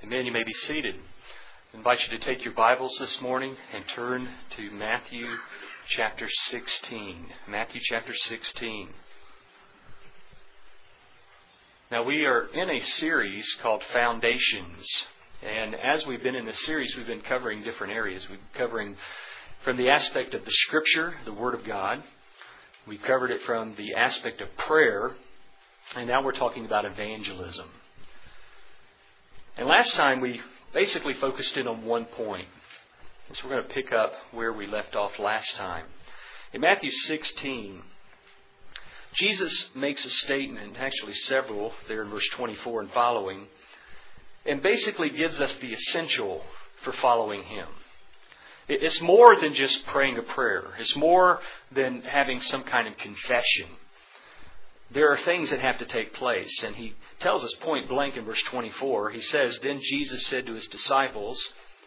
Amen. You may be seated. I invite you to take your Bibles this morning and turn to Matthew chapter 16. Matthew chapter 16. Now we are in a series called Foundations. And as we've been in this series, we've been covering different areas. We've been covering from the aspect of the Scripture, the Word of God. We've covered it from the aspect of prayer. And now we're talking about evangelism. And last time we basically focused in on one point. So we're going to pick up where we left off last time. In Matthew 16, Jesus makes a statement, actually several, there in verse 24 and following, and basically gives us the essential for following Him. It's more than just praying a prayer. It's more than having some kind of confession. There are things that have to take place. And He tells us point blank in verse 24. He says, "Then Jesus said to His disciples,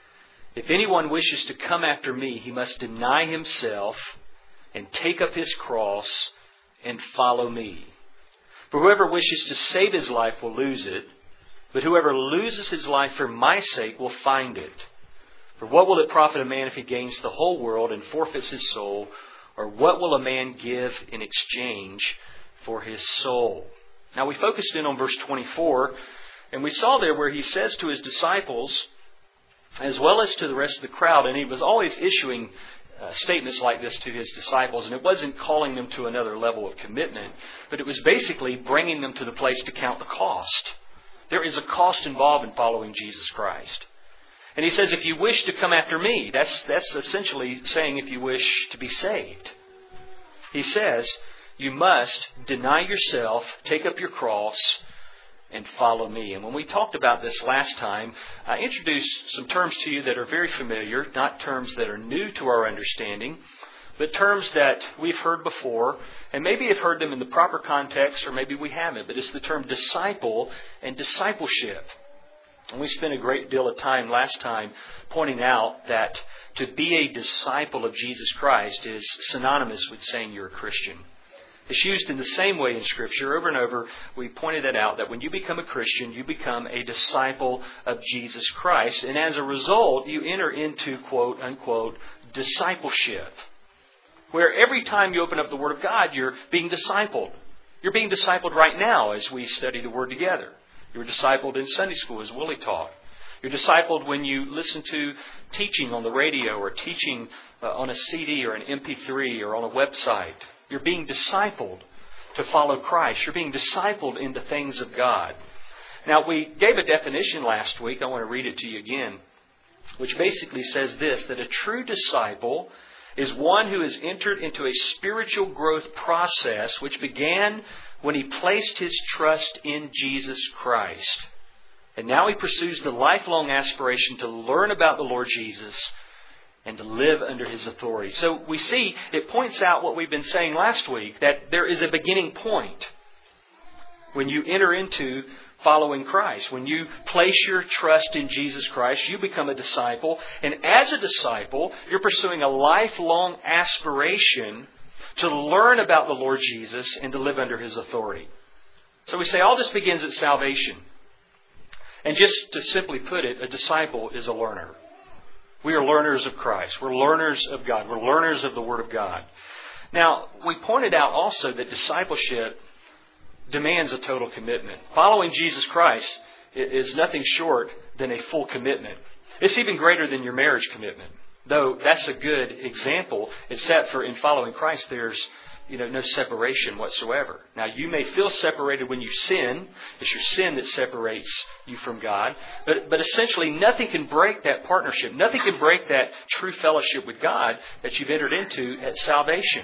'If anyone wishes to come after me, he must deny himself and take up his cross and follow me. For whoever wishes to save his life will lose it, but whoever loses his life for my sake will find it. For what will it profit a man if he gains the whole world and forfeits his soul? Or what will a man give in exchange for his soul?'" Now we focused in on verse 24, and we saw there where He says to His disciples, as well as to the rest of the crowd, and He was always issuing statements like this to His disciples, and it wasn't calling them to another level of commitment, but it was basically bringing them to the place to count the cost. There is a cost involved in following Jesus Christ. And He says, if you wish to come after me, that's essentially saying if you wish to be saved. He says, you must deny yourself, take up your cross, and follow me. And when we talked about this last time, I introduced some terms to you that are very familiar, not terms that are new to our understanding, but terms that we've heard before, and maybe have heard them in the proper context, or maybe we haven't. But it's the term disciple and discipleship. And we spent a great deal of time last time pointing out that to be a disciple of Jesus Christ is synonymous with saying you're a Christian. It's used in the same way in Scripture. Over and over, we pointed that out, that when you become a Christian, you become a disciple of Jesus Christ. And as a result, you enter into, quote, unquote, discipleship. Where every time you open up the Word of God, you're being discipled. You're being discipled right now as we study the Word together. You're discipled in Sunday school, as Willie taught. You're discipled when you listen to teaching on the radio, or teaching on a CD or an MP3 or on a website. You're being discipled to follow Christ. You're being discipled in the things of God. Now, we gave a definition last week. I want to read it to you again, which basically says this, that a true disciple is one who has entered into a spiritual growth process which began when he placed his trust in Jesus Christ. And now he pursues the lifelong aspiration to learn about the Lord Jesus and to live under His authority. So we see it points out what we've been saying last week, that there is a beginning point when you enter into following Christ. When you place your trust in Jesus Christ, you become a disciple. And as a disciple, you're pursuing a lifelong aspiration to learn about the Lord Jesus and to live under His authority. So we say all this begins at salvation. And just to simply put it, a disciple is a learner. We are learners of Christ. We're learners of God. We're learners of the Word of God. Now, we pointed out also that discipleship demands a total commitment. Following Jesus Christ is nothing short than a full commitment. It's even greater than your marriage commitment. Though that's a good example, except for in following Christ, there's no separation whatsoever. Now, you may feel separated when you sin. It's your sin that separates you from God. But essentially, nothing can break that partnership. Nothing can break that true fellowship with God that you've entered into at salvation.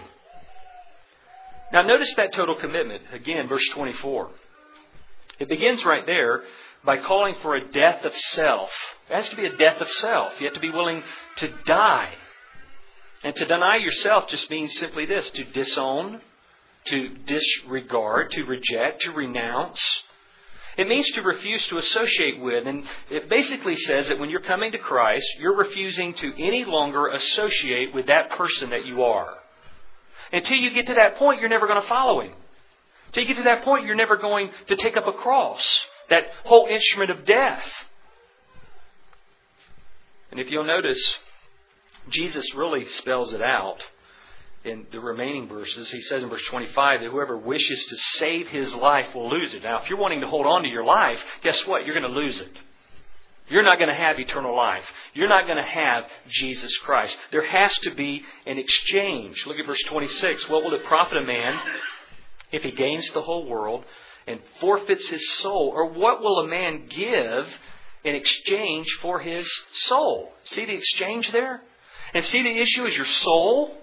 Now, notice that total commitment. Again, verse 24. It begins right there by calling for a death of self. It has to be a death of self. You have to be willing to die. And to deny yourself just means simply this, to disown, to disregard, to reject, to renounce. It means to refuse to associate with. And it basically says that when you're coming to Christ, you're refusing to any longer associate with that person that you are. Until you get to that point, you're never going to follow Him. Until you get to that point, you're never going to take up a cross, that whole instrument of death. And if you'll notice, Jesus really spells it out in the remaining verses. He says in verse 25 that whoever wishes to save his life will lose it. Now, if you're wanting to hold on to your life, guess what? You're going to lose it. You're not going to have eternal life. You're not going to have Jesus Christ. There has to be an exchange. Look at verse 26. What will it profit a man if he gains the whole world and forfeits his soul? Or what will a man give in exchange for his soul? See the exchange there? And see the issue is your soul?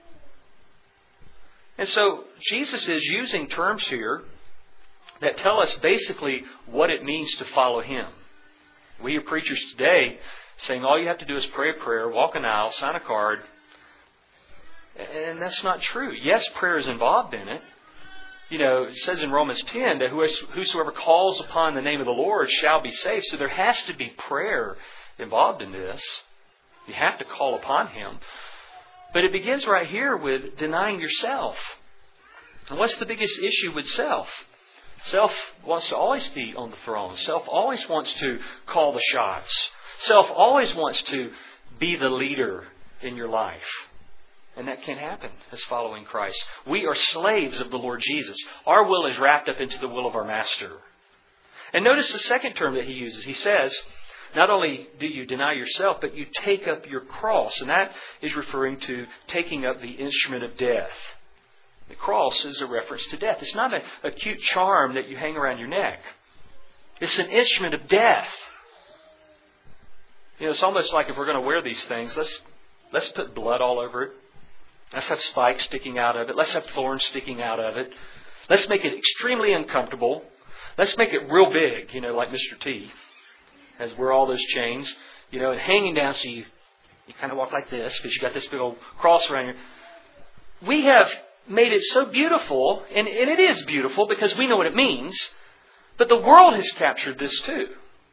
And so Jesus is using terms here that tell us basically what it means to follow Him. We hear preachers today saying all you have to do is pray a prayer, walk an aisle, sign a card. And that's not true. Yes, prayer is involved in it. You know, it says in Romans 10 that whosoever calls upon the name of the Lord shall be saved. So there has to be prayer involved in this. You have to call upon Him. But it begins right here with denying yourself. And what's the biggest issue with self? Self wants to always be on the throne. Self always wants to call the shots. Self always wants to be the leader in your life. And that can't happen as following Christ. We are slaves of the Lord Jesus. Our will is wrapped up into the will of our Master. And notice the second term that He uses. He says, not only do you deny yourself, but you take up your cross. And that is referring to taking up the instrument of death. The cross is a reference to death. It's not a cute charm that you hang around your neck. It's an instrument of death. You know, it's almost like if we're going to wear these things, let's put blood all over it. Let's have spikes sticking out of it. Let's have thorns sticking out of it. Let's make it extremely uncomfortable. Let's make it real big, you know, like Mr. T has wear all those chains, you know, and hanging down so you kind of walk like this because you got this big old cross around you. We have made it so beautiful, and it is beautiful because we know what it means, but the world has captured this too.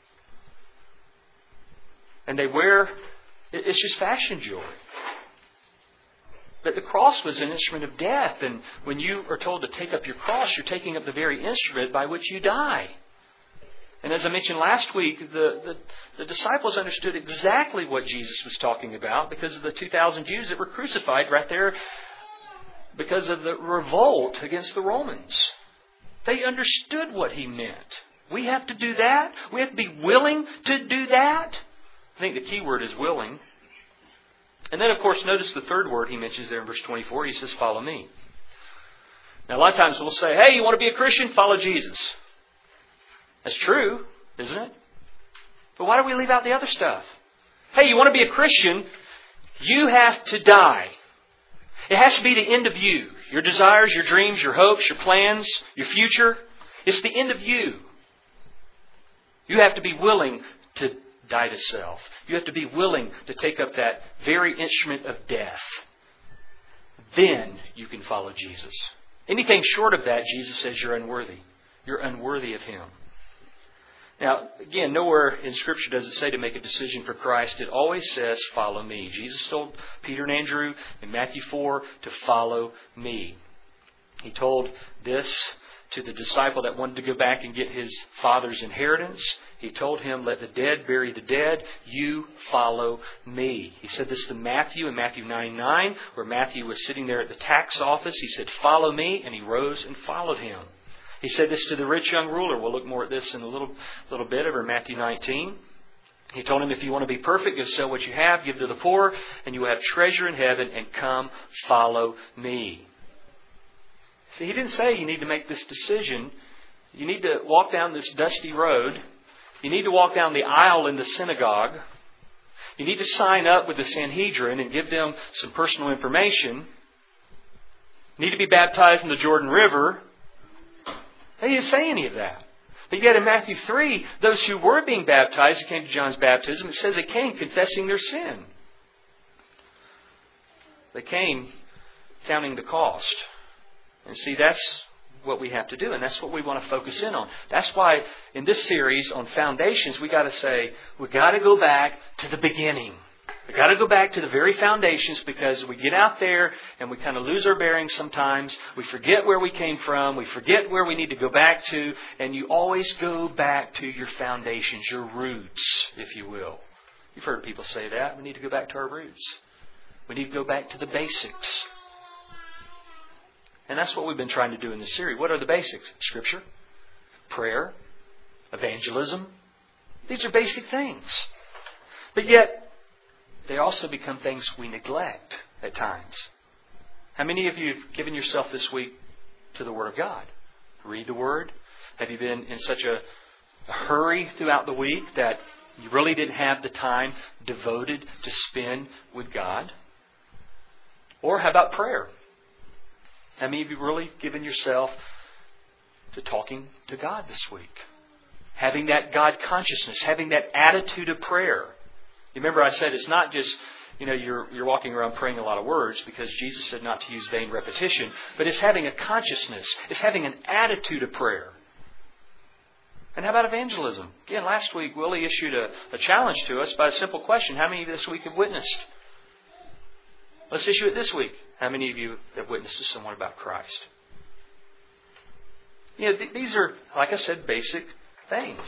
And they wear, it's just fashion jewelry. But the cross was an instrument of death, and when you are told to take up your cross, you're taking up the very instrument by which you die. And as I mentioned last week, the disciples understood exactly what Jesus was talking about because of the 2,000 Jews that were crucified right there because of the revolt against the Romans. They understood what He meant. We have to do that. We have to be willing to do that. I think the key word is willing. And then, of course, notice the third word He mentions there in verse 24. He says, follow me. Now, a lot of times we'll say, hey, you want to be a Christian? Follow Jesus. That's true, isn't it? But why do we leave out the other stuff? Hey, you want to be a Christian? You have to die. It has to be the end of you. Your desires, your dreams, your hopes, your plans, your future. It's the end of you. You have to be willing to die to self. You have to be willing to take up that very instrument of death. Then you can follow Jesus. Anything short of that, Jesus says you're unworthy. You're unworthy of Him. Now, again, nowhere in Scripture does it say to make a decision for Christ. It always says, follow me. Jesus told Peter and Andrew in Matthew 4 to follow me. He told this to the disciple that wanted to go back and get his father's inheritance. He told him, let the dead bury the dead. You follow me. He said this to Matthew in Matthew 9:9, where Matthew was sitting there at the tax office. He said, follow me, and he rose and followed him. He said this to the rich young ruler. We'll look more at this in a little bit over Matthew 19. He told him, if you want to be perfect, go sell what you have, give to the poor, and you will have treasure in heaven, and come follow me. See, he didn't say you need to make this decision. You need to walk down this dusty road. You need to walk down the aisle in the synagogue. You need to sign up with the Sanhedrin and give them some personal information. You need to be baptized in the Jordan River. He didn't say any of that. But yet in Matthew 3, those who were being baptized, it came to John's baptism, it says they came confessing their sin. They came counting the cost. And see, that's what we have to do, and that's what we want to focus in on. That's why in this series on foundations, we got to say, we got to go back to the beginning. We got to go back to the very foundations, because we get out there and we kind of lose our bearings sometimes. We forget where we came from. We forget where we need to go back to. And you always go back to your foundations, your roots, if you will. You've heard people say that. We need to go back to our roots. We need to go back to the basics. And that's what we've been trying to do in this series. What are the basics? Scripture, prayer, evangelism. These are basic things. But yet, they also become things we neglect at times. How many of you have given yourself this week to the Word of God? Read the Word? Have you been in such a hurry throughout the week that you really didn't have the time devoted to spend with God? Or how about prayer? How many of you really given yourself to talking to God this week? Having that God consciousness, having that attitude of prayer. You remember I said it's not just, you're walking around praying a lot of words, because Jesus said not to use vain repetition, but it's having a consciousness. It's having an attitude of prayer. And how about evangelism? Again, last week Willie issued a challenge to us by a simple question. How many this week have witnessed? Let's issue it this week. How many of you have witnessed to someone about Christ? These are, like I said, basic things.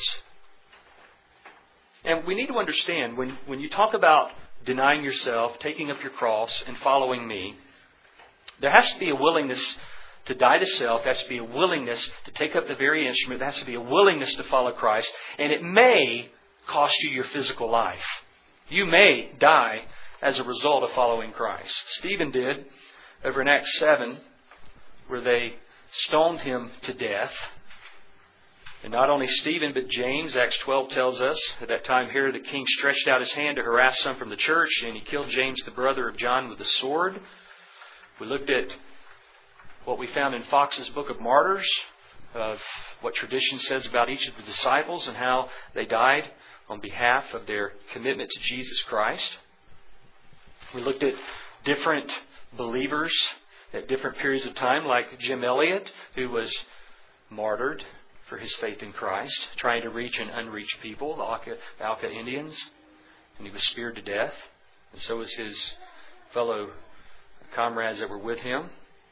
And we need to understand, when you talk about denying yourself, taking up your cross, and following me, there has to be a willingness to die to self. There has to be a willingness to take up the very instrument. There has to be a willingness to follow Christ. And it may cost you your physical life. You may die as a result of following Christ. Stephen did over in Acts 7, where they stoned him to death. And not only Stephen, but James. Acts 12 tells us, at that time here, the king stretched out his hand to harass some from the church, and he killed James, the brother of John, with a sword. We looked at what we found in Fox's Book of Martyrs, of what tradition says about each of the disciples and how they died on behalf of their commitment to Jesus Christ. We looked at different believers at different periods of time, like Jim Elliot, who was martyred for his faith in Christ, trying to reach an unreached people, the Auca Indians, and he was speared to death. And so was his fellow comrades that were with him.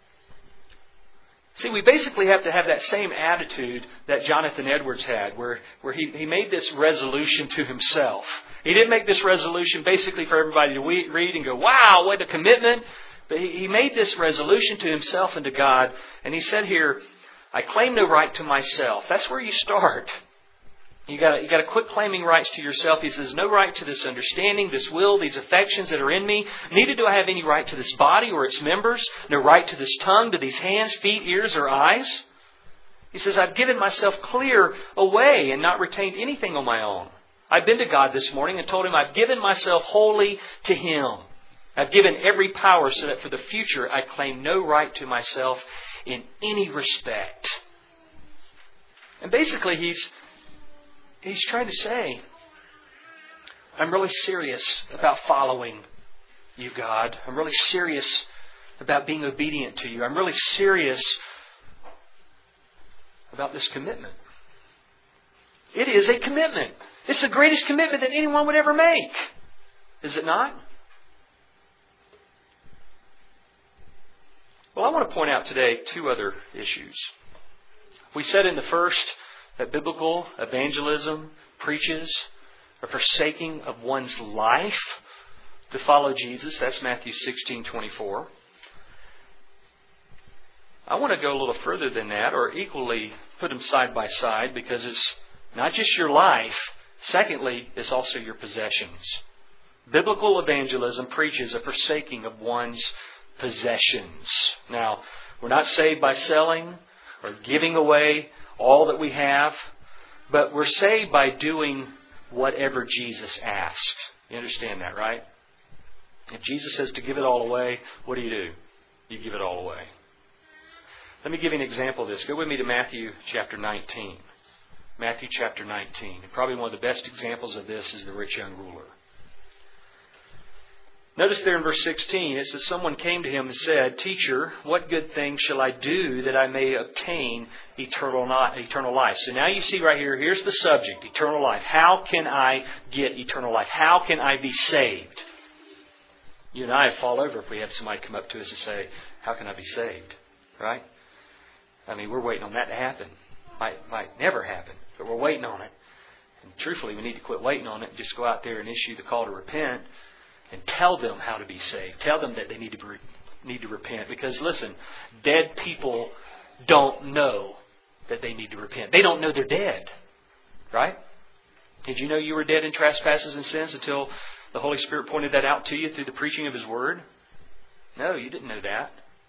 See, we basically have to have that same attitude that Jonathan Edwards had, where he made this resolution to himself. He didn't make this resolution basically for everybody to read and go, wow, what a commitment. But he made this resolution to himself and to God. And he said here, I claim no right to myself. That's where you start. You got to quit claiming rights to yourself. He says, no right to this understanding, this will, these affections that are in me. Neither do I have any right to this body or its members. No right to this tongue, to these hands, feet, ears, or eyes. He says, I've given myself clear away and not retained anything on my own. I've been to God this morning and told Him I've given myself wholly to Him. I've given every power so that for the future I claim no right to myself in any respect. And basically He's trying to say, I'm really serious about following you, God. I'm really serious about being obedient to you. I'm really serious about this commitment. It is a commitment. It's the greatest commitment that anyone would ever make. Is it not? Well, I want to point out today two other issues. We said in the first that biblical evangelism preaches a forsaking of one's life to follow Jesus. That's Matthew 16:24. I want to go a little further than that, or equally put them side by side, because it's not just your life. Secondly, it's also your possessions. Biblical evangelism preaches a forsaking of one's possessions. Now, we're not saved by selling or giving away all that we have, but we're saved by doing whatever Jesus asks. You understand that, right? If Jesus says to give it all away, what do? You give it all away. Let me give you an example of this. Go with me to Matthew chapter 19. Matthew chapter 19. And probably one of the best examples of this is the rich young ruler. Notice there in verse 16, it says, someone came to him and said, Teacher, what good thing shall I do that I may obtain eternal life? So now you see right here, here's the subject, eternal life. How can I get eternal life? How can I be saved? You and I fall over if we have somebody come up to us and say, how can I be saved? Right? I mean, we're waiting on that to happen. Might never happen, but we're waiting on it. And truthfully, we need to quit waiting on it and just go out there and issue the call to repent and tell them how to be saved. Tell them that they need to repent. Because listen, dead people don't know that they need to repent. They don't know they're dead. Right? Did you know you were dead in trespasses and sins until the Holy Spirit pointed that out to you through the preaching of His Word? No, you didn't know that.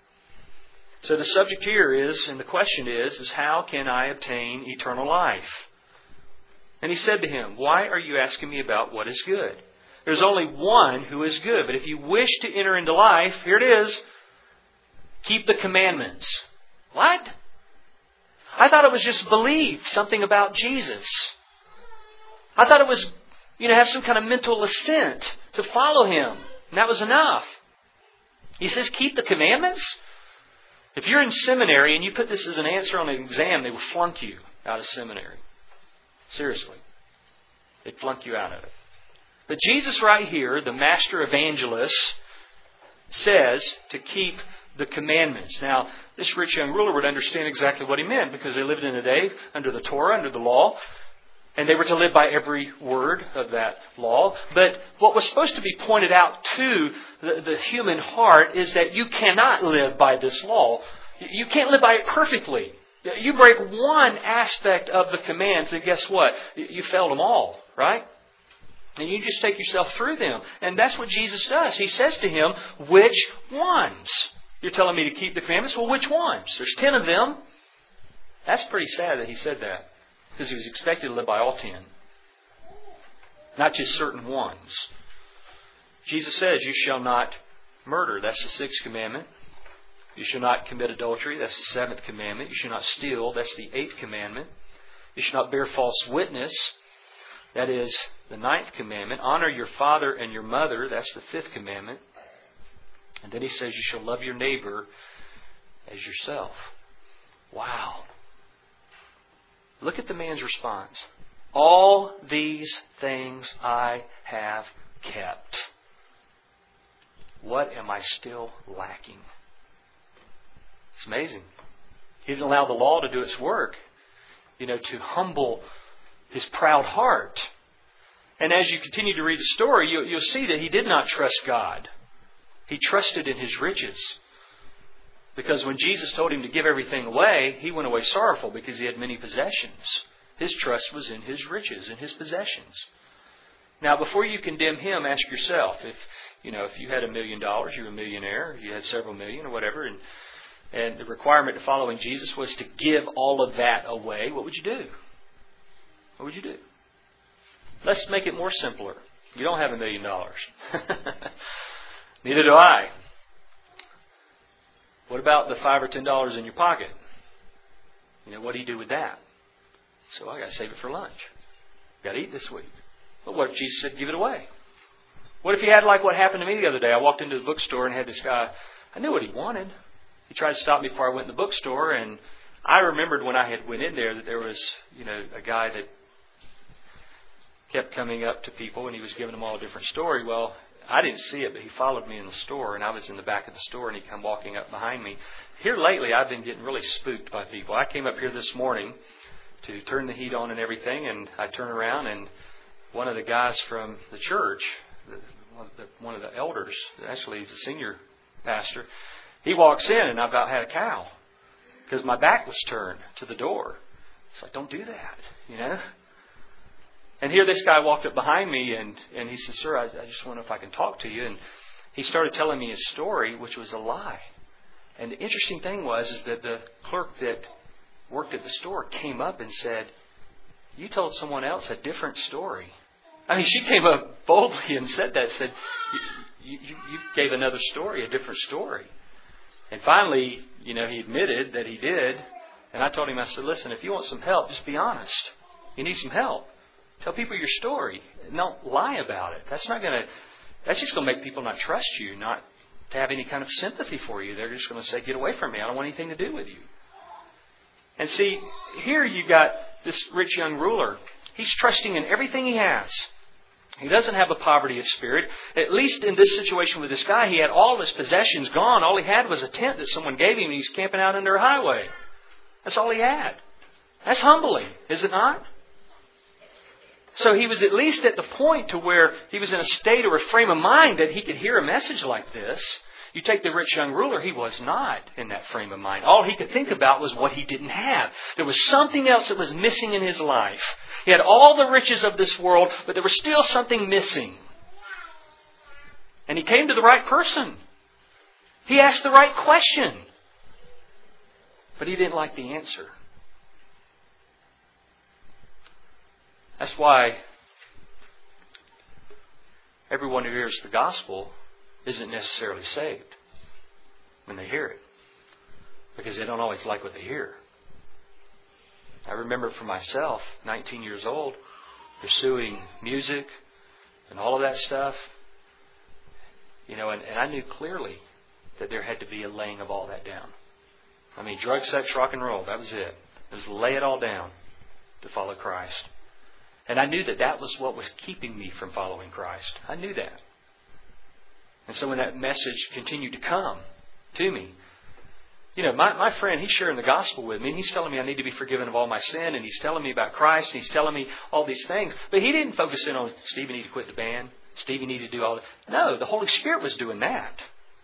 So the subject here is, and the question is how can I obtain eternal life? And He said to him, why are you asking me about what is good? There's only one who is good. But if you wish to enter into life, here it is, keep the commandments. What? I thought it was just believe something about Jesus. I thought it was, have some kind of mental assent to follow Him. And that was enough. He says, keep the commandments? If you're in seminary and you put this as an answer on an exam, they will flunk you out of seminary. Seriously. They'd flunk you out of it. But Jesus right here, the master evangelist, says to keep the commandments. Now, this rich young ruler would understand exactly what he meant because they lived in a day under the Torah, under the law. And they were to live by every word of that law. But what was supposed to be pointed out to the human heart is that you cannot live by this law. You can't live by it perfectly. You break one aspect of the commands and guess what? You failed them all, right? And you just take yourself through them. And that's what Jesus does. He says to him, which ones? You're telling me to keep the commandments? Well, which ones? There's 10 of them. That's pretty sad that He said that. Because He was expected to live by all 10. Not just certain ones. Jesus says, you shall not murder. That's the 6th commandment. You shall not commit adultery. That's the 7th commandment. You shall not steal. That's the 8th commandment. You shall not bear false witness. That is the 9th commandment. Honor your father and your mother. That's the 5th commandment. And then He says, you shall love your neighbor as yourself. Wow. Look at the man's response. All these things I have kept. What am I still lacking? It's amazing. He didn't allow the law to do its work, to humble his proud heart. And as you continue to read the story, you'll see that he did not trust God. He trusted in his riches. Because when Jesus told him to give everything away, he went away sorrowful because he had many possessions. His trust was in his riches, in his possessions. Now, before you condemn him, ask yourself, if you had $1 million, you're a millionaire, you had several million or whatever, and the requirement of following Jesus was to give all of that away, what would you do? What would you do? Let's make it more simpler. You don't have $1 million. Neither do I. What about the $5 or $10 in your pocket? What do you do with that? So I got to save it for lunch. Got to eat this week. But what if Jesus said, give it away? What if you had like what happened to me the other day? I walked into the bookstore and had this guy. I knew what he wanted. He tried to stop me before I went in the bookstore, and I remembered when I had went in there that there was, a guy that kept coming up to people and he was giving them all a different story. Well, I didn't see it, but he followed me in the store, and I was in the back of the store, and he came walking up behind me. Here lately, I've been getting really spooked by people. I came up here this morning to turn the heat on and everything, and I turn around, and one of the guys from the church, one of the elders, actually he's a senior pastor, he walks in, and I about had a cow because my back was turned to the door. It's like, don't do that, And here this guy walked up behind me and he said, sir, I just wonder if I can talk to you. And he started telling me his story, which was a lie. And the interesting thing was that the clerk that worked at the store came up and said, you told someone else a different story. I mean, she came up boldly and said that, said, you gave another story, a different story. And finally, he admitted that he did. And I told him, I said, listen, if you want some help, just be honest. You need some help. Tell people your story. Don't lie about it. That's just going to make people not trust you, not to have any kind of sympathy for you. They're just going to say, get away from me. I don't want anything to do with you. And see, here you got this rich young ruler. He's trusting in everything he has. He doesn't have a poverty of spirit. At least in this situation with this guy, he had all his possessions gone. All he had was a tent that someone gave him, and he's camping out under a highway. That's all he had. That's humbling, is it not? So he was at least at the point to where he was in a state or a frame of mind that he could hear a message like this. You take the rich young ruler, he was not in that frame of mind. All he could think about was what he didn't have. There was something else that was missing in his life. He had all the riches of this world, but there was still something missing. And he came to the right person. He asked the right question. But he didn't like the answer. That's why everyone who hears the gospel isn't necessarily saved when they hear it, because they don't always like what they hear. I remember for myself, 19 years old, pursuing music and all of that stuff, and I knew clearly that there had to be a laying of all that down. I mean, drug, sex, rock and roll, that was it. It was lay it all down to follow Christ. And I knew that was what was keeping me from following Christ. I knew that. And so when that message continued to come to me, my friend, he's sharing the gospel with me, and he's telling me I need to be forgiven of all my sin, and he's telling me about Christ, and he's telling me all these things. But he didn't focus in on, Steve, you need to quit the band. Steve, you need to do all that. No, the Holy Spirit was doing that.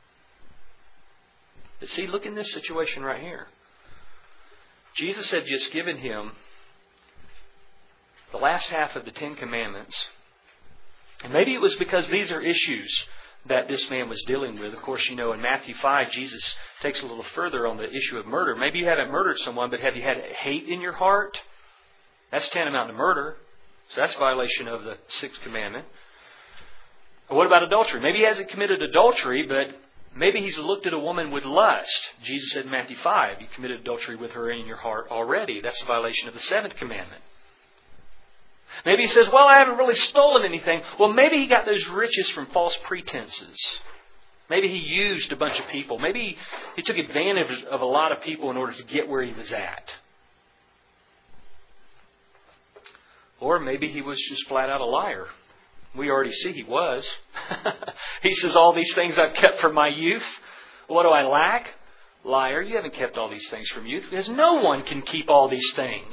But see, look in this situation right here. Jesus had just given him the last half of the Ten Commandments. And maybe it was because these are issues that this man was dealing with. Of course, in Matthew 5, Jesus takes a little further on the issue of murder. Maybe you haven't murdered someone, but have you had hate in your heart? That's tantamount to murder. So that's a violation of the Sixth Commandment. Or what about adultery? Maybe he hasn't committed adultery, but maybe he's looked at a woman with lust. Jesus said in Matthew 5, you committed adultery with her in your heart already. That's a violation of the Seventh Commandment. Maybe he says, well, I haven't really stolen anything. Well, maybe he got those riches from false pretenses. Maybe he used a bunch of people. Maybe he took advantage of a lot of people in order to get where he was at. Or maybe he was just flat out a liar. We already see he was. He says, all these things I've kept from my youth. What do I lack? Liar, you haven't kept all these things from youth, because no one can keep all these things.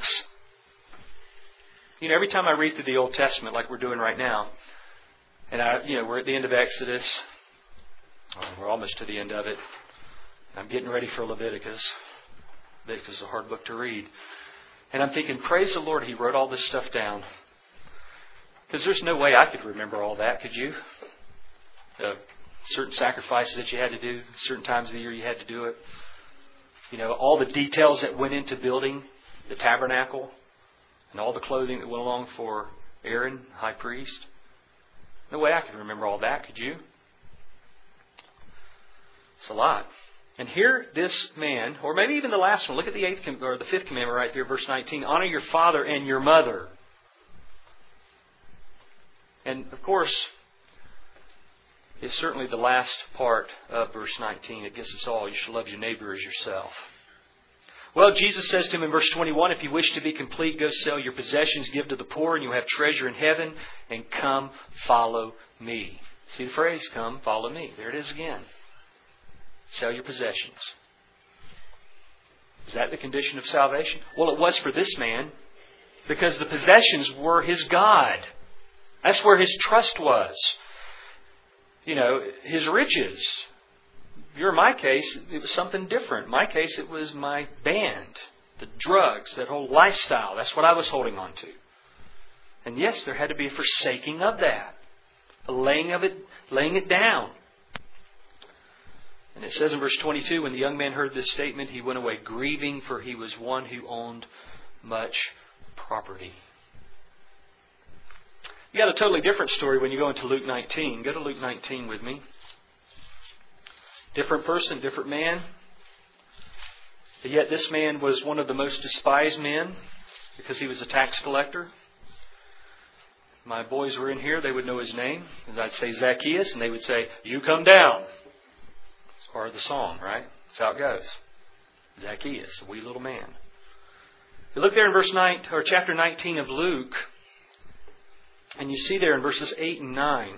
Every time I read through the Old Testament like we're doing right now, and we're at the end of Exodus. We're almost to the end of it. I'm getting ready for Leviticus. Leviticus is a hard book to read. And I'm thinking, praise the Lord, He wrote all this stuff down. Because there's no way I could remember all that, could you? Certain sacrifices that you had to do, certain times of the year you had to do it. All the details that went into building the tabernacle. And all the clothing that went along for Aaron, high priest. No way I could remember all that, could you? It's a lot. And here, this man, or maybe even the last one, look at the fifth commandment right here, verse 19. Honor your father and your mother. And of course, it's certainly the last part of verse 19. It gives us all, you shall love your neighbor as yourself. Well, Jesus says to him in verse 21, if you wish to be complete, go sell your possessions, give to the poor, and you'll have treasure in heaven, and come follow me. See the phrase, come follow me. There it is again. Sell your possessions. Is that the condition of salvation? Well, it was for this man, because the possessions were his God. That's where his trust was. His riches. If you're in my case, it was something different. In my case, it was my band, the drugs, that whole lifestyle. That's what I was holding on to. And yes, there had to be a forsaking of that. A laying it down. And it says in verse 22, when the young man heard this statement, he went away grieving, for he was one who owned much property. You got a totally different story when you go into Luke 19. Go to Luke 19 with me. Different person, different man. But yet this man was one of the most despised men because he was a tax collector. If my boys were in here, they would know his name. And I'd say Zacchaeus, and they would say, you come down. It's part of the song, right? That's how it goes. Zacchaeus, a wee little man. You look there in chapter 19 of Luke, and you see there in verses 8 and 9,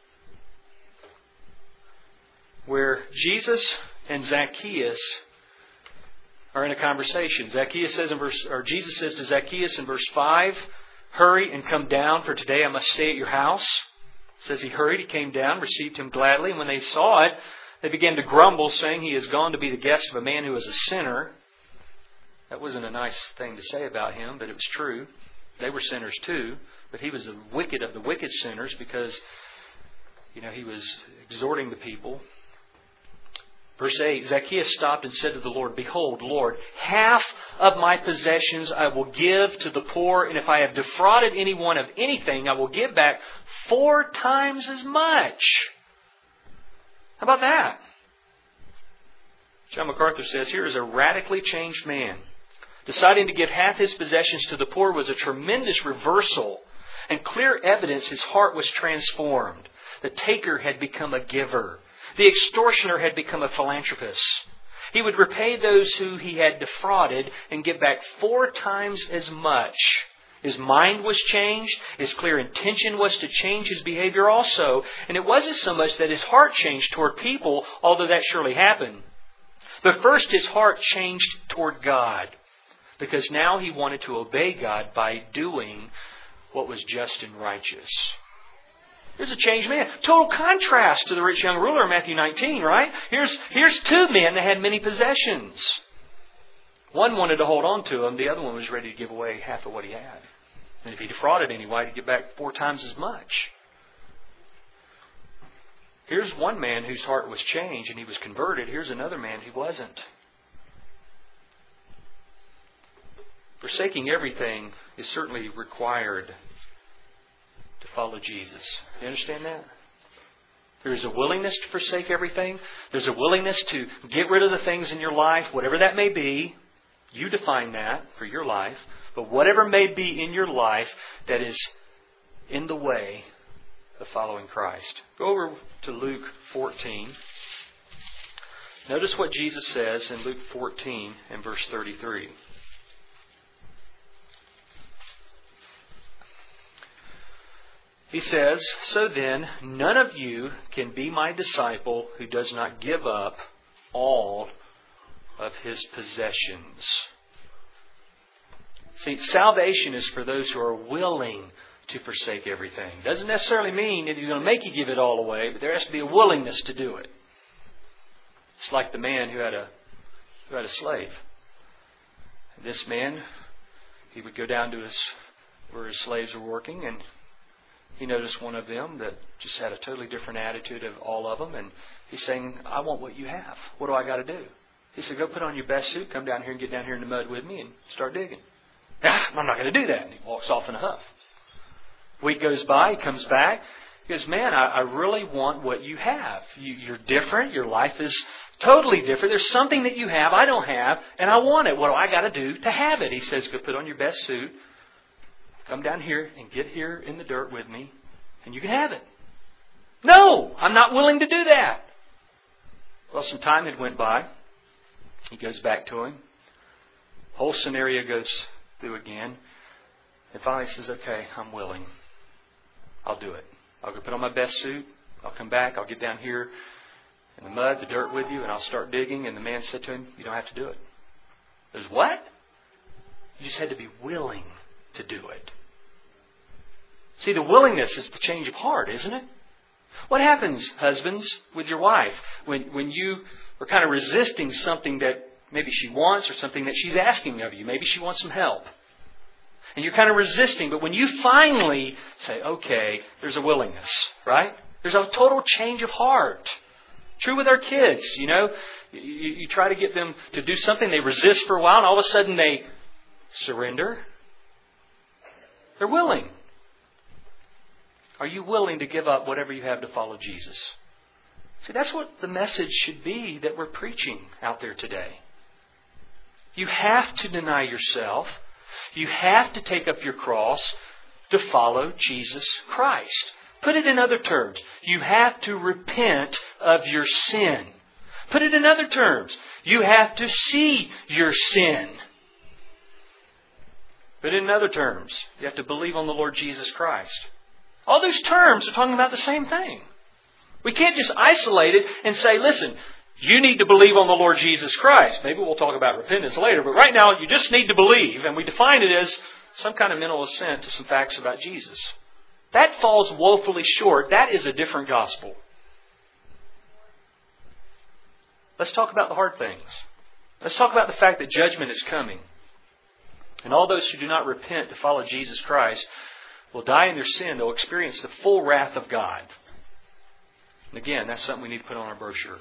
where Jesus and Zacchaeus are in a conversation. Jesus says to Zacchaeus in verse 5, Hurry and come down, for today I must stay at your house. It says he hurried, he came down, received him gladly. And when they saw it, they began to grumble, saying, he has gone to be the guest of a man who is a sinner. That wasn't a nice thing to say about him, but it was true. They were sinners too, but he was the wicked of the wicked sinners because, he was exhorting the people. Verse 8, Zacchaeus stopped and said to the Lord, behold, Lord, half of my possessions I will give to the poor, and if I have defrauded anyone of anything, I will give back 4 times as much. How about that? John MacArthur says, here is a radically changed man. Deciding to give half his possessions to the poor was a tremendous reversal and clear evidence his heart was transformed. The taker had become a giver. The extortioner had become a philanthropist. He would repay those who he had defrauded and give back 4 times as much. His mind was changed. His clear intention was to change his behavior also. And it wasn't so much that his heart changed toward people, although that surely happened. But first his heart changed toward God. Because now he wanted to obey God by doing what was just and righteous. Here's a changed man. Total contrast to the rich young ruler in Matthew 19, right? Here's 2 men that had many possessions. One wanted to hold on to them. The other one was ready to give away half of what he had. And if he defrauded anyone, he'd give back 4 times as much. Here's one man whose heart was changed and he was converted. Here's another man who wasn't. Forsaking everything is certainly required to follow Jesus. You understand that? There's a willingness to forsake everything. There's a willingness to get rid of the things in your life, whatever that may be. You define that for your life. But whatever may be in your life that is in the way of following Christ. Go over to Luke 14. Notice what Jesus says in Luke 14 and verse 33. He says, so then, none of you can be my disciple who does not give up all of his possessions. See, salvation is for those who are willing to forsake everything. Doesn't necessarily mean that He's going to make you give it all away, but there has to be a willingness to do it. It's like the man who had a slave. This man, he would go down to where his slaves were working, and he noticed one of them that just had a totally different attitude of all of them. And he's saying, I want what you have. What do I got to do? He said, go put on your best suit, come down here and get down here in the mud with me and start digging. I'm not going to do that. And he walks off in a huff. Week goes by, he comes back. He goes, man, I really want what you have. You're different. Your life is totally different. There's something that you have I don't have, and I want it. What do I got to do to have it? He says, go put on your best suit. Come down here and get here in the dirt with me, and you can have it. No, I'm not willing to do that. Well, some time had went by. He goes back to him. Whole scenario goes through again. And finally he says, okay, I'm willing. I'll do it. I'll go put on my best suit. I'll come back. I'll get down here in the mud, the dirt with you, and I'll start digging. And the man said to him, you don't have to do it. He goes, what? You just had to be willing to do it. See, the willingness is the change of heart, isn't it? What happens, husbands, with your wife when you are kind of resisting something that maybe she wants or something that she's asking of you? Maybe she wants some help. And you're kind of resisting, but when you finally say, okay, there's a willingness, right? There's a total change of heart. True with our kids, you try to get them to do something, they resist for a while, and all of a sudden they surrender. They're willing. Are you willing to give up whatever you have to follow Jesus? See, that's what the message should be that we're preaching out there today. You have to deny yourself. You have to take up your cross to follow Jesus Christ. Put it in other terms. You have to repent of your sin. Put it in other terms. You have to see your sin. But in other terms, you have to believe on the Lord Jesus Christ. All those terms are talking about the same thing. We can't just isolate it and say, listen, you need to believe on the Lord Jesus Christ. Maybe we'll talk about repentance later, but right now you just need to believe. And we define it as some kind of mental assent to some facts about Jesus. That falls woefully short. That is a different gospel. Let's talk about the hard things. Let's talk about the fact that judgment is coming. And all those who do not repent to follow Jesus Christ will die in their sin. They'll experience the full wrath of God. And again, that's something we need to put on our brochure.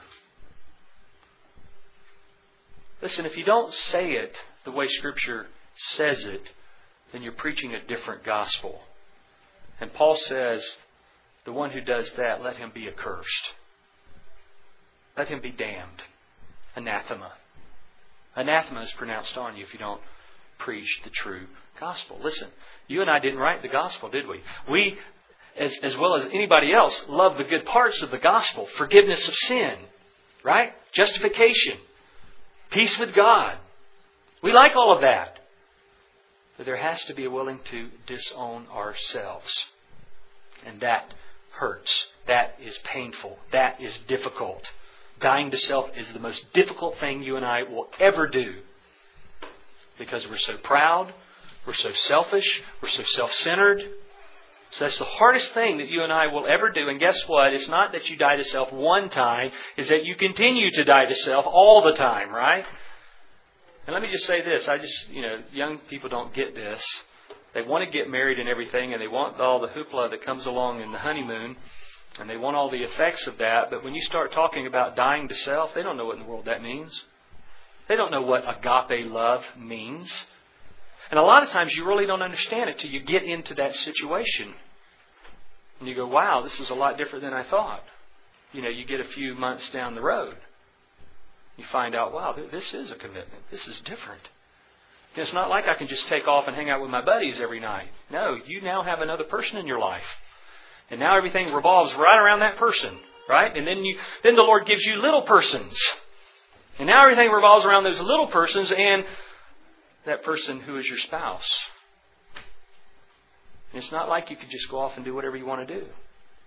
Listen, if you don't say it the way Scripture says it, then you're preaching a different gospel. And Paul says, the one who does that, let him be accursed. Let him be damned. Anathema. Anathema is pronounced on you if you don't preach the true gospel. Listen, you and I didn't write the gospel, did we? We, as well as anybody else, love the good parts of the gospel. Forgiveness of sin, right? Justification. Peace with God. We like all of that. But there has to be a willing to disown ourselves. And that hurts. That is painful. That is difficult. Dying to self is the most difficult thing you and I will ever do. Because we're so proud, we're so selfish, we're so self-centered. So that's the hardest thing that you and I will ever do. And guess what? It's not that you die to self one time. It's that you continue to die to self all the time, right? And let me just say this. Young people don't get this. They want to get married and everything, and they want all the hoopla that comes along in the honeymoon, and they want all the effects of that. But when you start talking about dying to self, they don't know what in the world that means. They don't know what agape love means. And a lot of times you really don't understand it till you get into that situation. And you go, wow, this is a lot different than I thought. You get a few months down the road. You find out, wow, this is a commitment. This is different. It's not like I can just take off and hang out with my buddies every night. No, you now have another person in your life. And now everything revolves right around that person, right? And then the Lord gives you little persons. And now everything revolves around those little persons and that person who is your spouse. And it's not like you can just go off and do whatever you want to do.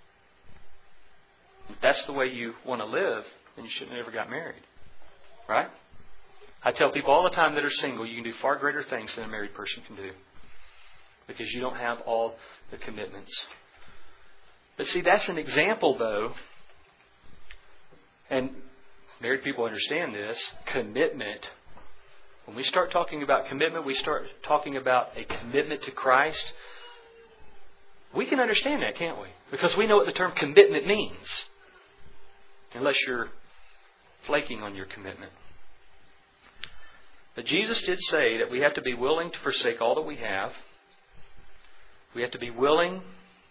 If that's the way you want to live, then you shouldn't have ever got married. Right? I tell people all the time that are single, you can do far greater things than a married person can do. Because you don't have all the commitments. But see, that's an example though. And married people understand this. Commitment. When we start talking about commitment, we start talking about a commitment to Christ. We can understand that, can't we? Because we know what the term commitment means. Unless you're flaking on your commitment. But Jesus did say that we have to be willing to forsake all that we have. We have to be willing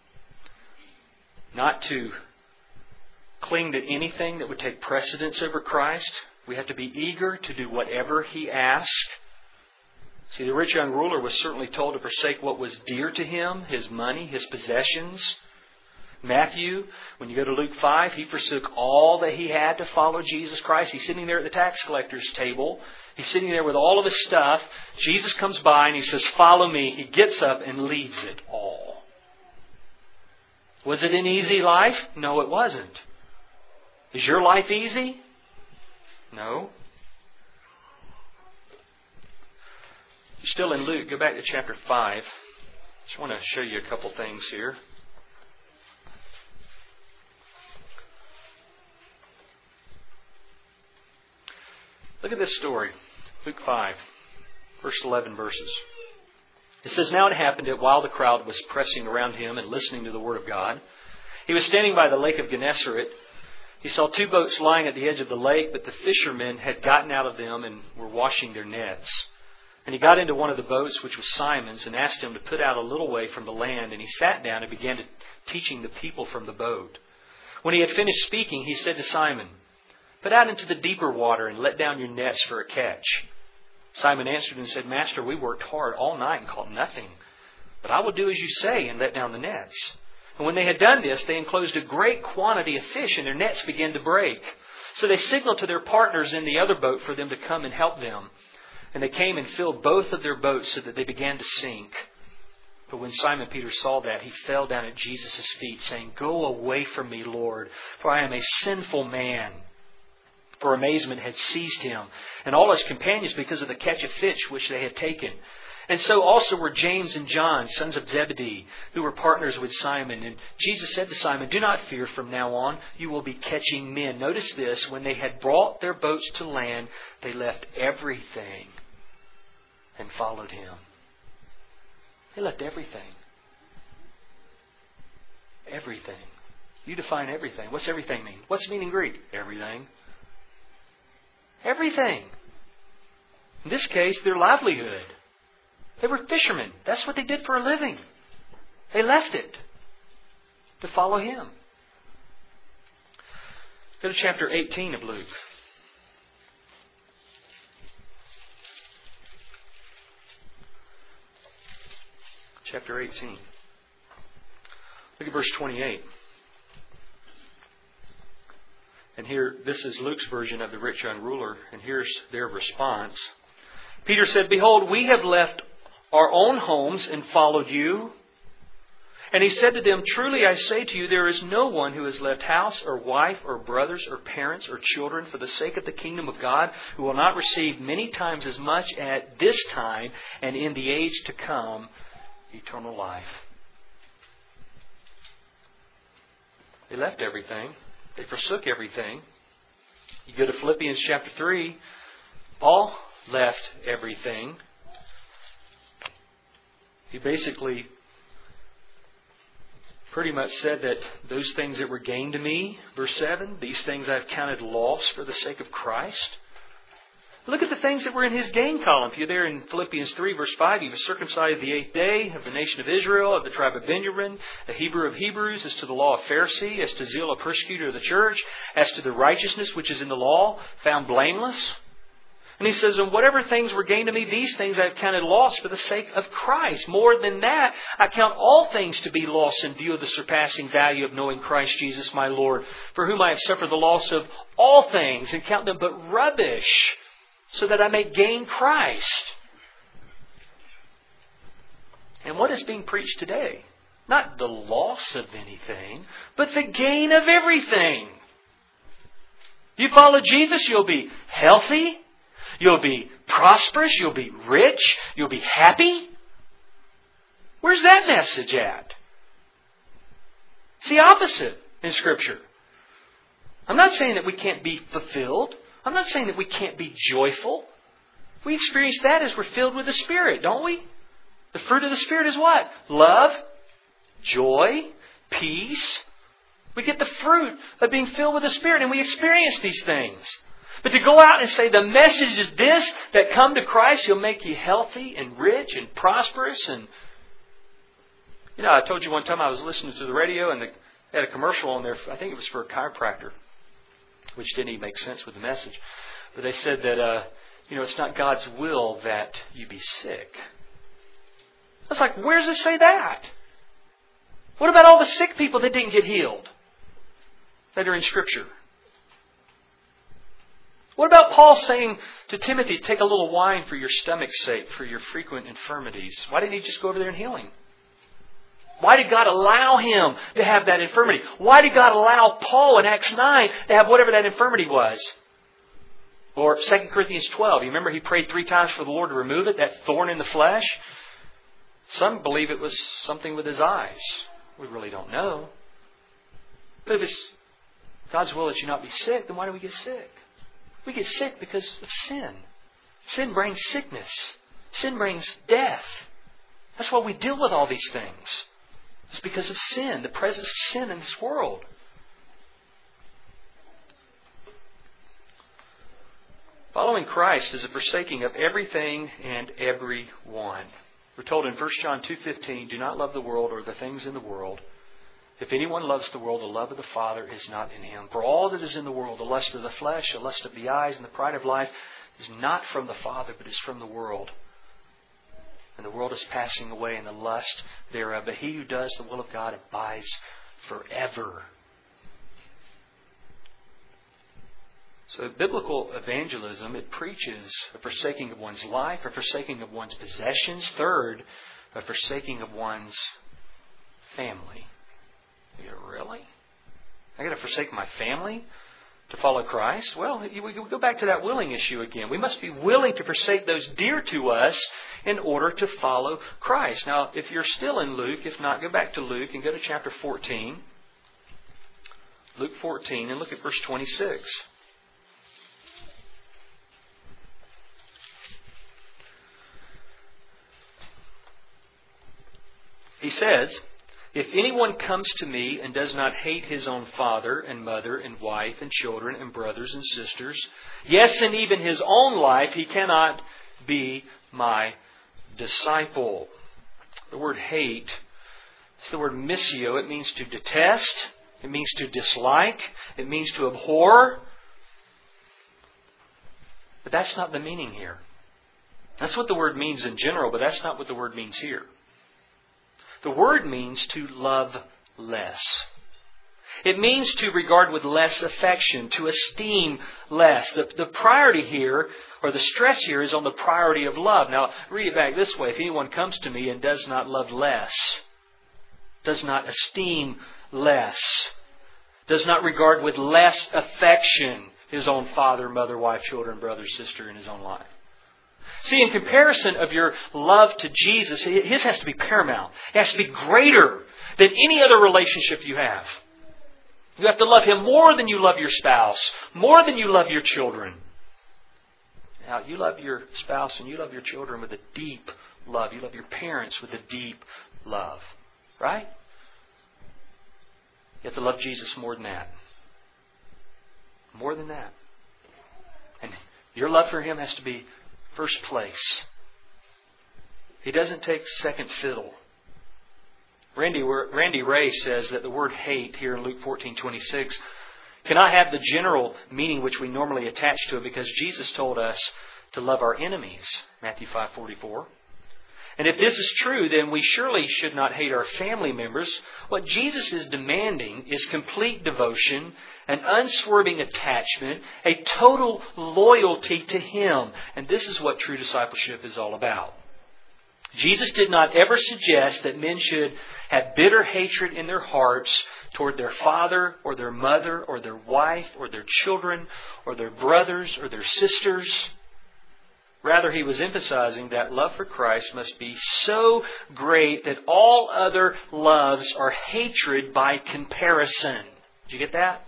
not to cling to anything that would take precedence over Christ. We have to be eager to do whatever He asks. See, the rich young ruler was certainly told to forsake what was dear to him, his money, his possessions. Matthew, when you go to Luke 5, he forsook all that he had to follow Jesus Christ. He's sitting there at the tax collector's table. He's sitting there with all of his stuff. Jesus comes by and he says, "Follow me." He gets up and leaves it all. Was it an easy life? No, it wasn't. Is your life easy? No. You're still in Luke. Go back to chapter 5. Just want to show you a couple things here. Look at this story. Luke 5, verse 11 verses. It says, "Now it happened that while the crowd was pressing around him and listening to the word of God, he was standing by the lake of Gennesaret. He saw 2 boats lying at the edge of the lake, but the fishermen had gotten out of them and were washing their nets. And he got into one of the boats, which was Simon's, and asked him to put out a little way from the land. And he sat down and began teaching the people from the boat. When he had finished speaking, he said to Simon, 'Put out into the deeper water and let down your nets for a catch.' Simon answered and said, 'Master, we worked hard all night and caught nothing. But I will do as you say and let down the nets.' And when they had done this, they enclosed a great quantity of fish, and their nets began to break. So they signaled to their partners in the other boat for them to come and help them. And they came and filled both of their boats so that they began to sink. But when Simon Peter saw that, he fell down at Jesus' feet, saying, 'Go away from me, Lord, for I am a sinful man.' For amazement had seized him and all his companions because of the catch of fish which they had taken. And so also were James and John, sons of Zebedee, who were partners with Simon. And Jesus said to Simon, "Do not fear, from now on you will be catching men." Notice this, when they had brought their boats to land, they left everything and followed Him. They left everything. Everything. You define everything. What's everything mean? What's it mean in Greek? Everything. Everything. In this case, their livelihood. They were fishermen. That's what they did for a living. They left it to follow Him. Go to chapter 18 of Luke. Chapter 18. Look at verse 28. And here, this is Luke's version of the rich young ruler, and here's their response. Peter said, "Behold, we have left our own homes and followed you." And he said to them, "Truly I say to you, there is no one who has left house or wife or brothers or parents or children for the sake of the kingdom of God who will not receive many times as much at this time and in the age to come eternal life." They left everything. They forsook everything. You go to Philippians chapter 3. Paul left everything. He basically pretty much said that those things that were gained to me, verse 7, these things I've counted loss for the sake of Christ. Look at the things that were in his gain column. If you're there in Philippians 3, verse 5, he was circumcised the 8th day, of the nation of Israel, of the tribe of Benjamin, a Hebrew of Hebrews, as to the law of Pharisee, as to zeal a persecutor of the church, as to the righteousness which is in the law, found blameless. And he says, "And whatever things were gained to me, these things I have counted loss for the sake of Christ. More than that, I count all things to be lost in view of the surpassing value of knowing Christ Jesus my Lord, for whom I have suffered the loss of all things, and count them but rubbish, so that I may gain Christ." And what is being preached today? Not the loss of anything, but the gain of everything. You follow Jesus, you'll be healthy. You'll be prosperous. You'll be rich. You'll be happy. Where's that message at? It's the opposite in Scripture. I'm not saying that we can't be fulfilled. I'm not saying that we can't be joyful. We experience that as we're filled with the Spirit, don't we? The fruit of the Spirit is what? Love, joy, peace. We get the fruit of being filled with the Spirit, and we experience these things. But to go out and say the message is this, that come to Christ, He'll make you healthy and rich and prosperous. And I told you one time I was listening to the radio and they had a commercial on there. I think it was for a chiropractor, which didn't even make sense with the message. But they said that, it's not God's will that you be sick. I was like, where does it say that? What about all the sick people that didn't get healed that are in Scripture? What about Paul saying to Timothy, take a little wine for your stomach's sake, for your frequent infirmities? Why didn't he just go over there and heal him? Why did God allow him to have that infirmity? Why did God allow Paul in Acts 9 to have whatever that infirmity was? Or 2 Corinthians 12, you remember he prayed 3 times for the Lord to remove it, that thorn in the flesh? Some believe it was something with his eyes. We really don't know. But if it's God's will that you not be sick, then why do we get sick? We get sick because of sin. Sin brings sickness. Sin brings death. That's why we deal with all these things. It's because of sin, the presence of sin in this world. Following Christ is a forsaking of everything and everyone. We're told in 1 John 2:15, "Do not love the world or the things in the world. If anyone loves the world, the love of the Father is not in him. For all that is in the world, the lust of the flesh, the lust of the eyes, and the pride of life, is not from the Father, but is from the world. And the world is passing away, and the lust thereof. But he who does the will of God abides forever." So biblical evangelism, it preaches a forsaking of one's life, a forsaking of one's possessions. Third, a forsaking of one's family. You go, really? I got to forsake my family? to follow Christ? Well, we go back to that willing issue again. We must be willing to forsake those dear to us in order to follow Christ. Now, if you're still in Luke, if not, go back to Luke and go to chapter 14. Luke 14 and look at verse 26. He says, "If anyone comes to me and does not hate his own father and mother and wife and children and brothers and sisters, yes, and even his own life, he cannot be my disciple." The word hate is the word missio. It means to detest. It means to dislike. It means to abhor. But that's not the meaning here. That's what the word means in general, but that's not what the word means here. The word means to love less. It means to regard with less affection, to esteem less. The priority here, or the stress here, is on the priority of love. Now, read it back this way. If anyone comes to me and does not love less, does not esteem less, does not regard with less affection his own father, mother, wife, children, brother, sister in his own life. See, in comparison of your love to Jesus, His has to be paramount. It has to be greater than any other relationship you have. You have to love Him more than you love your spouse, more than you love your children. Now, you love your spouse and you love your children with a deep love. You love your parents with a deep love. Right? You have to love Jesus more than that. More than that. And your love for Him has to be first place. He doesn't take second fiddle. Randy Ray says that the word hate here in Luke 14:26 cannot have the general meaning which we normally attach to it, because Jesus told us to love our enemies, Matthew 5:44. And if this is true, then we surely should not hate our family members. What Jesus is demanding is complete devotion, an unswerving attachment, a total loyalty to Him. And this is what true discipleship is all about. Jesus did not ever suggest that men should have bitter hatred in their hearts toward their father or their mother or their wife or their children or their brothers or their sisters. Rather, He was emphasizing that love for Christ must be so great that all other loves are hatred by comparison. Did you get that?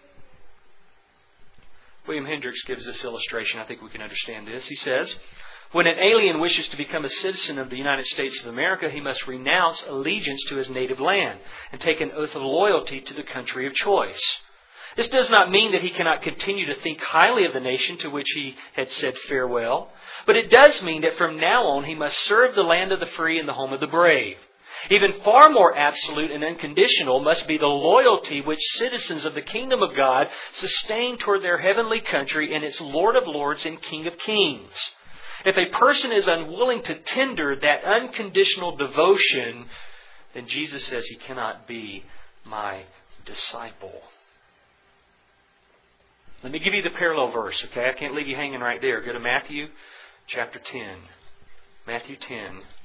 William Hendricks gives this illustration. I think we can understand this. He says, when an alien wishes to become a citizen of the United States of America, he must renounce allegiance to his native land and take an oath of loyalty to the country of choice. This does not mean that he cannot continue to think highly of the nation to which he had said farewell, but it does mean that from now on he must serve the land of the free and the home of the brave. Even far more absolute and unconditional must be the loyalty which citizens of the kingdom of God sustain toward their heavenly country and its Lord of Lords and King of Kings. If a person is unwilling to tender that unconditional devotion, then Jesus says he cannot be my disciple. Let me give you the parallel verse, okay? I can't leave you hanging right there. Go to Matthew chapter 10. Matthew 10.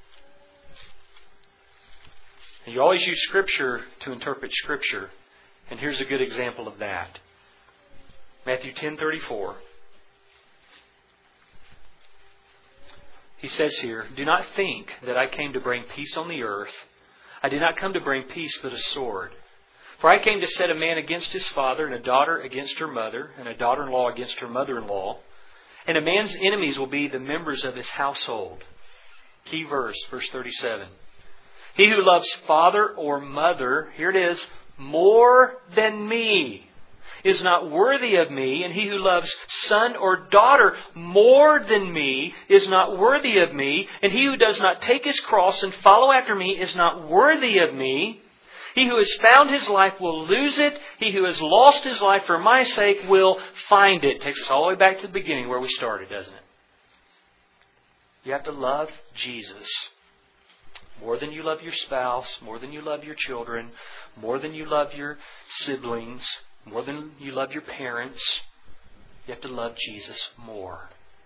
And you always use Scripture to interpret Scripture. And here's a good example of that. Matthew 10:34. He says here, "Do not think that I came to bring peace on the earth. I did not come to bring peace, but a sword. For I came to set a man against his father, and a daughter against her mother, and a daughter-in-law against her mother-in-law. And a man's enemies will be the members of his household." Key verse, verse 37. "He who loves father or mother," here it is, "more than me, is not worthy of me. And he who loves son or daughter more than me is not worthy of me. And he who does not take his cross and follow after me is not worthy of me. He who has found his life will lose it. He who has lost his life for my sake will find it." Takes us all the way back to the beginning where we started, doesn't it? You have to love Jesus more than you love your spouse, more than you love your children, more than you love your siblings, more than you love your parents. You have to love Jesus more.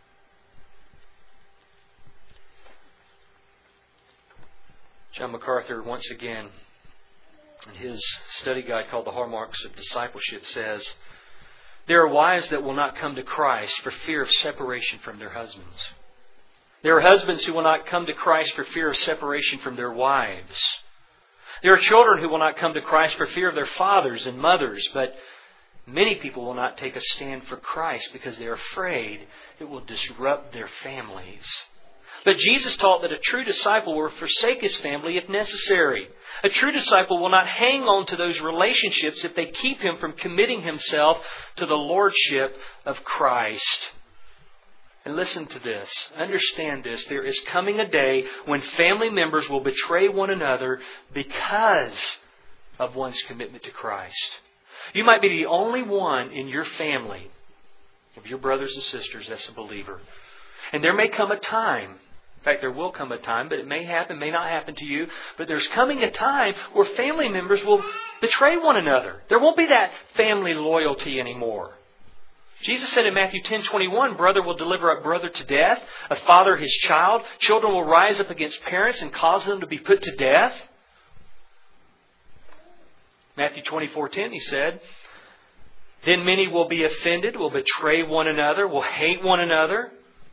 John MacArthur, once again, in his study guide called The Hallmarks of Discipleship, says, There are wives that will not come to Christ for fear of separation from their husbands. There are husbands who will not come to Christ for fear of separation from their wives. There are children who will not come to Christ for fear of their fathers and mothers. But many people will not take a stand for Christ because they're afraid it will disrupt their families. But Jesus taught that a true disciple will forsake his family if necessary. A true disciple will not hang on to those relationships if they keep him from committing himself to the lordship of Christ. And listen to this. Understand this. There is coming a day when family members will betray one another because of one's commitment to Christ. You might be the only one in your family, of your brothers and sisters, that's a believer. And there may come a time, in fact, there will come a time, but it may happen, may not happen to you, but there's coming a time where family members will betray one another. There won't be that family loyalty anymore. Jesus said in Matthew 10:21, brother will deliver up brother to death, a father his child, children will rise up against parents and cause them to be put to death. Matthew 24:10, he said, then many will be offended, will betray one another, will hate one another.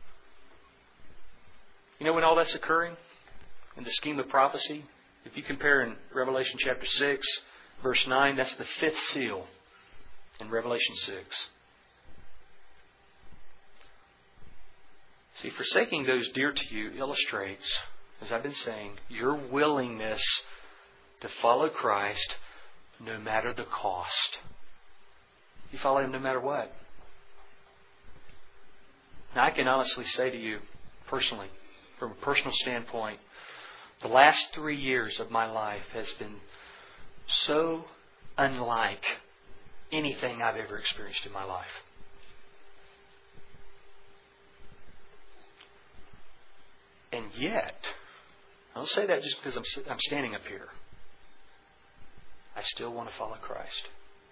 You know when all that's occurring? In the scheme of prophecy? If you compare in Revelation chapter 6, verse 9, that's the fifth seal in Revelation 6. See, forsaking those dear to you illustrates, as I've been saying, your willingness to follow Christ no matter the cost. You follow Him no matter what. Now, I can honestly say to you, personally, from a personal standpoint, the last 3 years of my life has been so unlike anything I've ever experienced in my life. And yet, I don't say that just because I'm standing up here. I still want to follow Christ.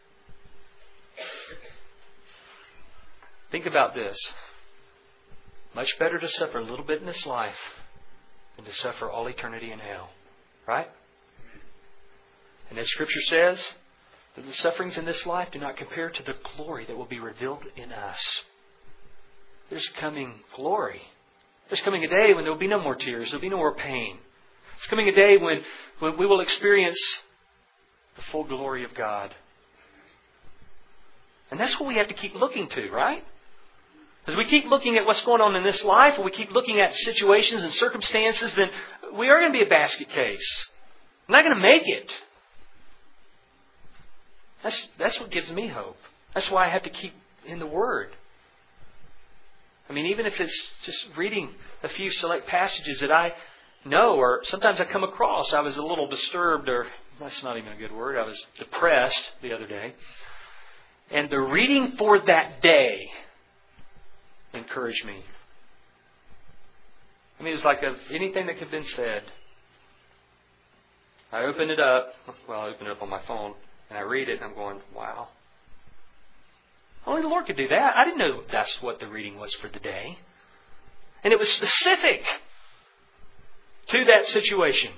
Think about this. Much better to suffer a little bit in this life than to suffer all eternity in hell. Right? And as Scripture says, that the sufferings in this life do not compare to the glory that will be revealed in us. There's coming glory. There's coming a day when there will be no more tears. There will be no more pain. It's coming a day when we will experience the full glory of God. And that's what we have to keep looking to, right? As we keep looking at what's going on in this life, and we keep looking at situations and circumstances, then we are going to be a basket case. I'm not going to make it. That's what gives me hope. That's why I have to keep in the Word. I mean, even if it's just reading a few select passages that I know, or sometimes I come across. I was a little disturbed, or that's not even a good word. I was depressed the other day. And the reading for that day encouraged me. I mean, it's like anything that could have been said. I open it up. Well, I open it up on my phone, and I read it, and I'm going, wow. Only the Lord could do that. I didn't know that's what the reading was for the day. And it was specific to that situation.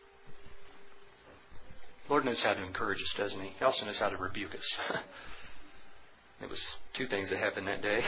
The Lord knows how to encourage us, doesn't He? He also knows how to rebuke us. It was 2 things that happened that day.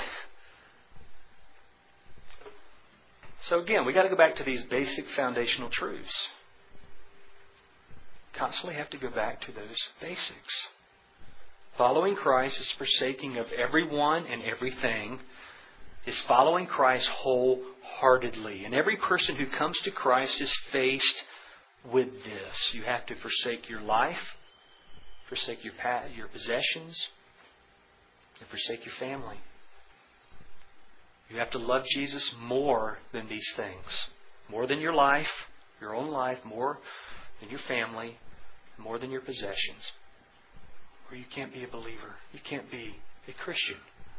So again, we got to go back to these basic foundational truths. Constantly have to go back to those basics. Following Christ is forsaking of everyone and everything. Is following Christ wholeheartedly. And every person who comes to Christ is faced with this. You have to forsake your life, forsake your possessions, and forsake your family. You have to love Jesus more than these things. More than your life, your own life, more than your family, more than your possessions. Or you can't be a believer. You can't be a Christian.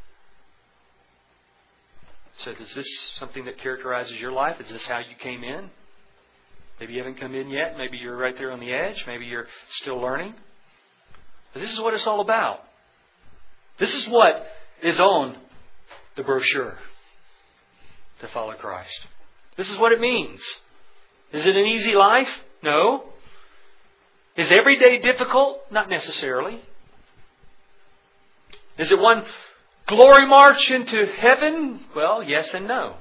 So is this something that characterizes your life? Is this how you came in? Maybe you haven't come in yet. Maybe you're right there on the edge. Maybe you're still learning. But this is what it's all about. This is what is on the brochure to follow Christ. This is what it means. Is it an easy life? No. Is every day difficult? Not necessarily. Is it one glory march into heaven? Well, yes and no.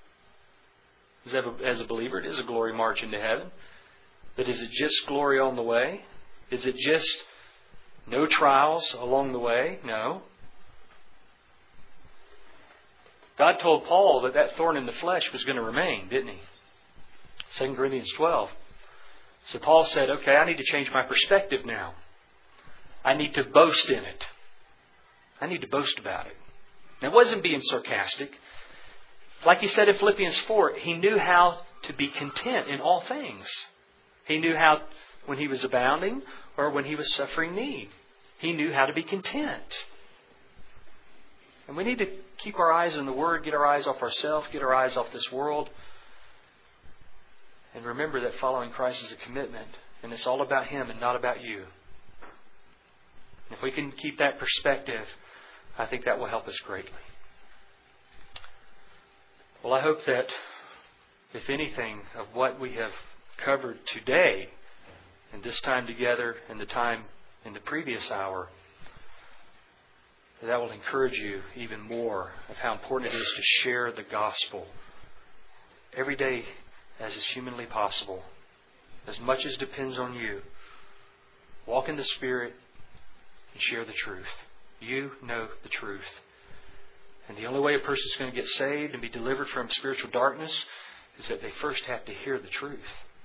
As a believer, it is a glory march into heaven. But is it just glory on the way? Is it just no trials along the way? No. God told Paul that thorn in the flesh was going to remain, didn't He? 2 Corinthians 12. So Paul said, okay, I need to change my perspective now. I need to boast in it. I need to boast about it. Now, it wasn't being sarcastic. Like he said in Philippians 4, he knew how to be content in all things. He knew how when he was abounding or when he was suffering need. He knew how to be content. And we need to keep our eyes on the Word, get our eyes off ourselves, get our eyes off this world. And remember that following Christ is a commitment. And it's all about Him and not about you. And if we can keep that perspective, I think that will help us greatly. Well, I hope that, if anything, of what we have covered today, in this time together and the time in the previous hour, that will encourage you even more of how important it is to share the gospel every day as is humanly possible, as much as depends on you. Walk in the Spirit and share the truth. You know the truth. And the only way a person is going to get saved and be delivered from spiritual darkness is that they first have to hear the truth.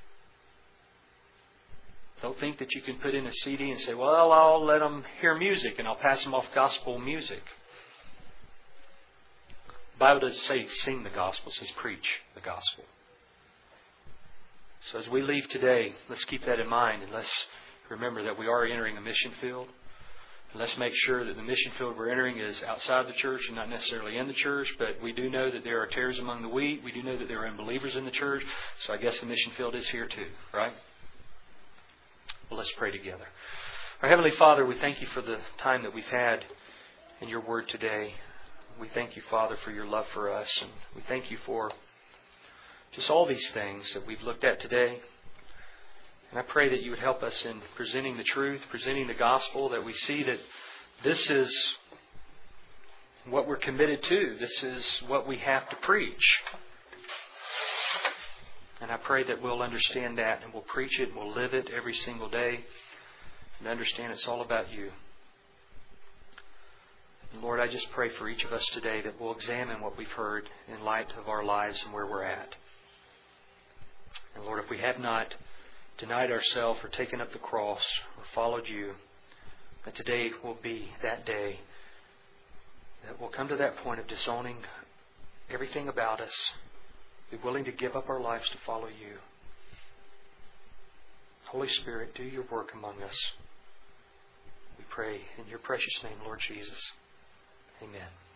Don't think that you can put in a CD and say, well, I'll let them hear music and I'll pass them off gospel music. The Bible doesn't say sing the gospel, it says preach the gospel. So as we leave today, let's keep that in mind and let's remember that we are entering a mission field. And let's make sure that the mission field we're entering is outside the church and not necessarily in the church, but we do know that there are tares among the wheat. We do know that there are unbelievers in the church. So I guess the mission field is here too, right? Well, let's pray together. Our Heavenly Father, we thank You for the time that we've had in Your Word today. We thank You, Father, for Your love for us. And we thank You for just all these things that we've looked at today. And I pray that You would help us in presenting the truth, presenting the gospel, that we see that this is what we're committed to. This is what we have to preach. And I pray that we'll understand that and we'll preach it and we'll live it every single day and understand it's all about You. And Lord, I just pray for each of us today that we'll examine what we've heard in light of our lives and where we're at. And Lord, if we have not denied ourselves or taken up the cross or followed You, that today will be that day that we'll come to that point of disowning everything about us, be willing to give up our lives to follow You. Holy Spirit, do Your work among us. We pray in Your precious name, Lord Jesus. Amen.